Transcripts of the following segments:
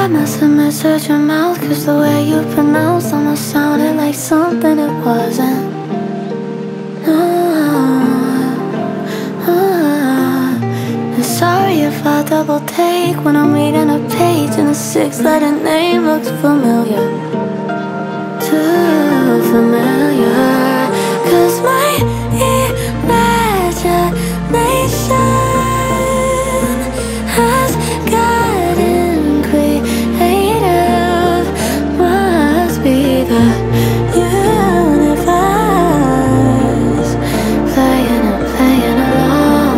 I must have misheard your mouth, cause the way you pronounced almost sounded like something it wasn't. And sorry if I double take when I'm reading a page and a six-letter name looks familiar. Too familiar. Cause my imagination has gotten creative. Must be the universe playing along.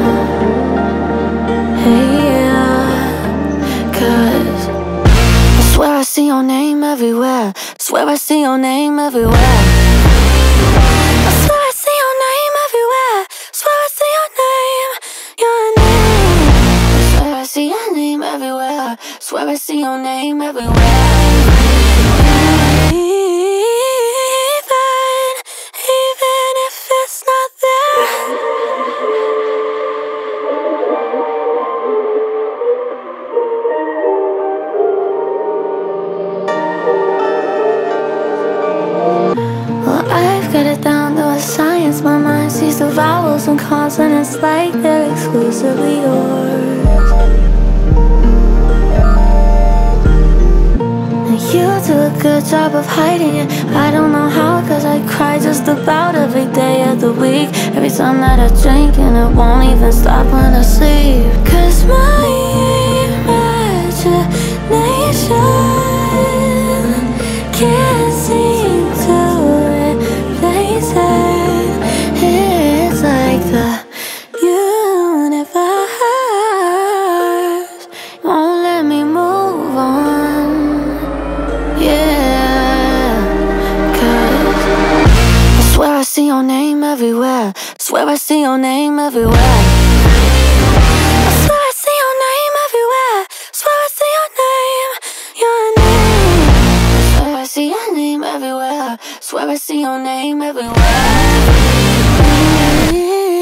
Hey, yeah. Cause I swear I see your name everywhere. Swear I see your name everywhere. I swear I see your name everywhere. Swear I see your name, your name. I swear I see your name everywhere. Swear I see your name everywhere. Even if it's not there. I've got it down to a science. My mind sees the vowels and consonants like they're exclusively yours. And you do a good job of hiding it. I don't know how, cause I cry just about every day of the week. Every time that I drink and it won't even stop when I sleep. Cause my imagination can't seem to replace it. It's like the universe won't let me move on. Yeah. Cause I swear I see your name everywhere. Swear I see your name everywhere. I swear I see your name everywhere. Swear I see your name, your name. I swear I see your name everywhere. Swear I see your name everywhere.